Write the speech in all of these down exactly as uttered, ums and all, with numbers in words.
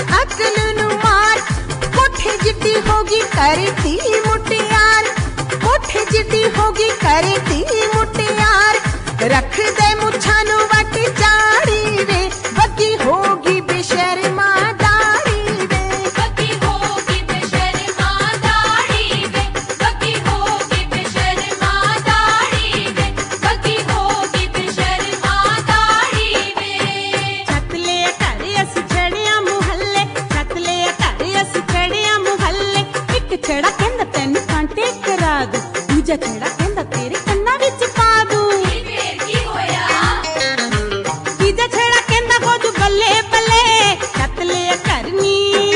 अकल नू मार। कोठे जिद्दी होगी करती मुटियार, कोठे जिद्दी होगी करती मुटियार। रख दे मुछा नू वट चाड़ी वे, बगी होगी बेशर्मा दाढ़ी वे। बगी होगी बेशर्मा दाढ़ी वे, बगी होगी बेशर्मा दाढ़ी वे, बगी होगी बेशर्मा दाढ़ी वे। छत ले घर अस छड़िया मुहल्ले, छत ले घर अस छड़िया मुहल्ले। एक छड़ा कहंदा तैनू कांटे करा दूं, दूजा छड़ा कहंदा तेरे कन्ना विच पा दूं। फिर की होया? तीजा छड़ा कहंदा हो जू बल्ले बल्ले, छत ले करनी।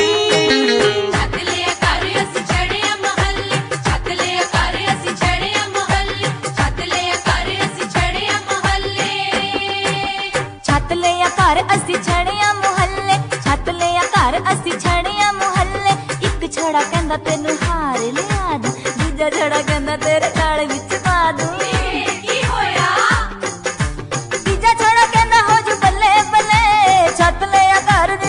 छत ले घर अस छड़िया मुहल्ले, छत ले घर अस छड़िया मुहल्ले, छत ले घर अस छड़िया मुहल्ले। छत लिया घर असी छड़िया मुहल्ले, छत लिया घर असी छड़िया मुहल्ले। एक छड़ा कहंदा तेनू हार लिया दूं, दूजा छड़ा कहंदा तेरे नाल विच पा दूं। फिर की होया? तीजा छड़ा कहंदा हो जू बल्ले बल्ले, छत लिया घर दी।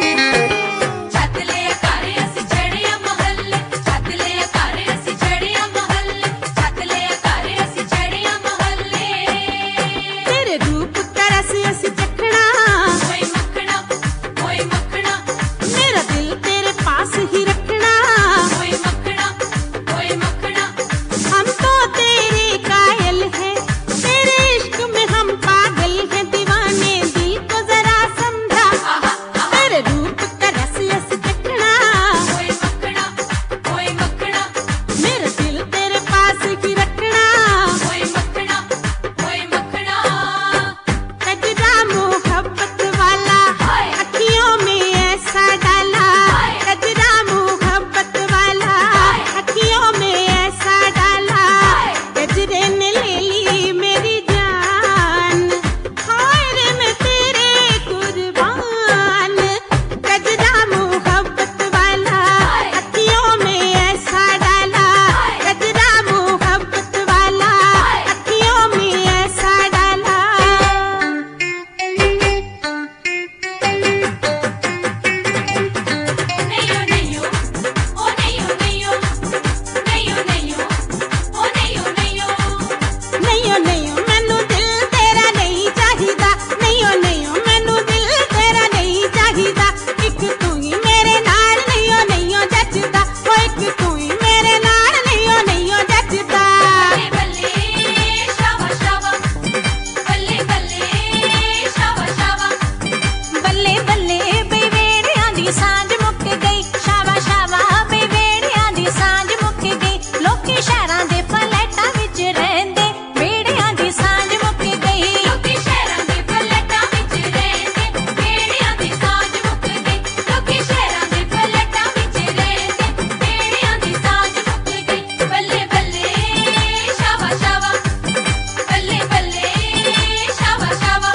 छत ले घर अस छड़िया मुहल्ले, छत ले घर अस छड़िया मुहल्ले, छत ले घर अस छड़िया मुहल्ले। तेरे रूप तरस अस चखना, ओए मखना, ओए मखना, मेरा दिल तेरे पास ही रखना। ओए मखना, ओए मखना। हम तो तेरे कायल हैं, तेरे इश्क में हम पागल हैं दीवाने, दिल को जरा समझा। तेरे रूप का रस अस चखना, ओए मखना, ओए मखना, मेरा दिल तेरे पास ही रखना। ओए मखना, ओए मखना। कजरा मोहब्बत वाला हाय। अखियों में ऐसा डाला, हाय। कजरा मोहब्बत वाला हाय। अखियों में ऐसा डाला। हाय। गजरे ने ले ली मेरी जान, हाय रे मैं तेरे कुर्बान। गजरा मोहब्बत वाला हाय। अखियों में ऐसा डाला, हाय। गजरा मोहब्बत वाला हाय। अखियों में ऐसा डाला। नैयो नैयो, ओ नैयो नैयो, नैयो नैयो, ओ नैयो नैयो। नैयो नैयो मैनू दिल तेरा नहीं चाहिदा, नैयो नैयो मैनू दिल तेरा नहीं चाहिदा। एक तू ही मेरे नाल नैयो नैयो जचदा, ओ एक तू ही मेरे नाल नैयो नैयो जचदा। बल्ले बल्ले शाबा शाबा, बल्ले बल्ले शाबा शाबा। बल्ले बल्ले बई वेड़ियां दी सांझ मुक गई, शावा शावा बई वेड़ियां दी सांझ मुक गई। लोकी शहरां दे फ्लैटां विच रहिंदे, वेड़ियां दी सांझ मुक गई। लोकी शहरां दे फ्लैटां विच रहिंदे, वेड़ियां दी सांझ मुक गई। लोकी शहरां दे फ्लैटां विच रहिंदे, वेड़ियां दी सांझ मुक गई। बल्ले बल्ले शाबा शाबा, बल्ले बल्ले शाबा शाबा।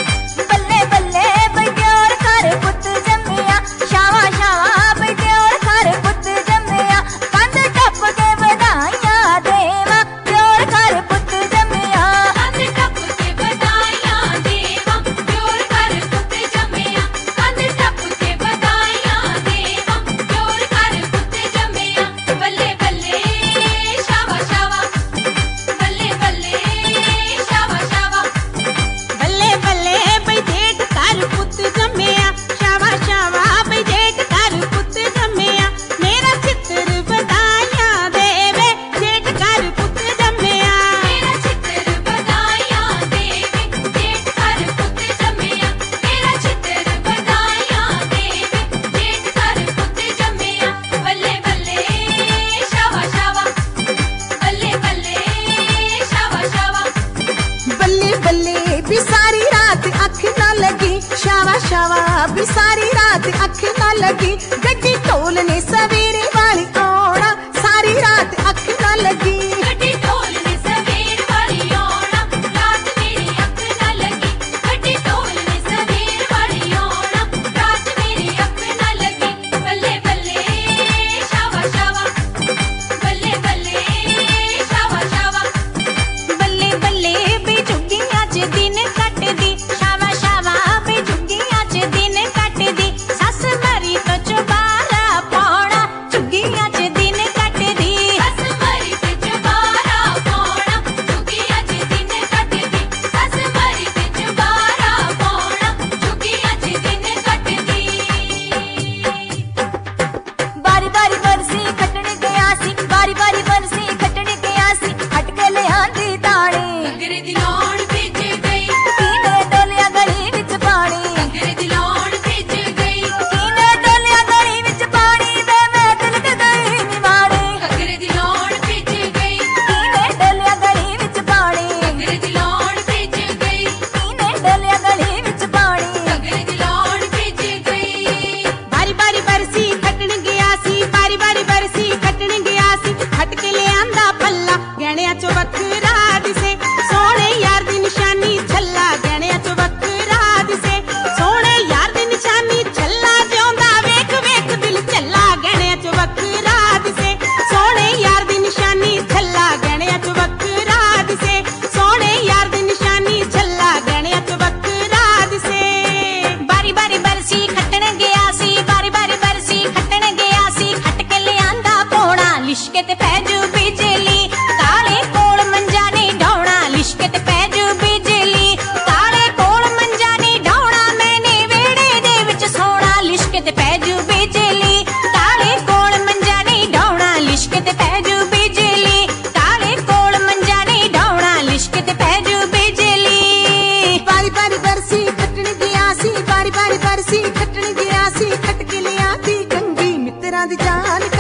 बल्ले बल्ले बई प्योर घर पुत जम्मिया, शावा शावा बई प्योर घर पुत जम्मिया। कंध टप के बधाइयां देवा, प्योर घर पुत जम्मिया। कंध टप के बधाइयां देवा, प्योर घर पुत जम्मिया। कंध टप के बधाइयां देवा, प्योर घर पुत जम्मिया। बल्ले बल्ले शाबा शाबा, बल्ले बल्ले शाबा शाबा। बल्ले बल्ले बई जेठ घर पुत जम्मिया, शावा शावा बई जेठ घर पुत जम्मिया। मेरा चित्र बधाइयां देवे, जेठ घर पुत जम्मिया। मेरा चित्र बधाइयां देवे, जेठ घर पुत जम्मिया। मेरा चित्र बधाइयां देवे, जेठ घर पुत जम्मिया। बल्ले बल्ले शाबा शाबा, बल्ले बल्ले शाबा शाबा। बल्ले बल्ले भी सारी रात अख ना लगी, शावा शावा भी सारी रात अख ना लगी। गड्डी ढोलने सवेरे वाली आना, सारी रात अख ना लगी। गड्डी ढोल ने सवेर वाली आना, रात मेरी अख ना लगी। गड्डी ढोल ने सवेर वाली आना, रात मेरी अख ना लगी। बल्ले बल्ले शाबा शाबा, बल्ले बल्ले शाबा शाबा। बल्ले बल्ले बई झुग्गियां च दिन कटदी, शावा शावा बई झुग्गियां च दिन कटदी। सस मरी ਦੀ ਜਾਨ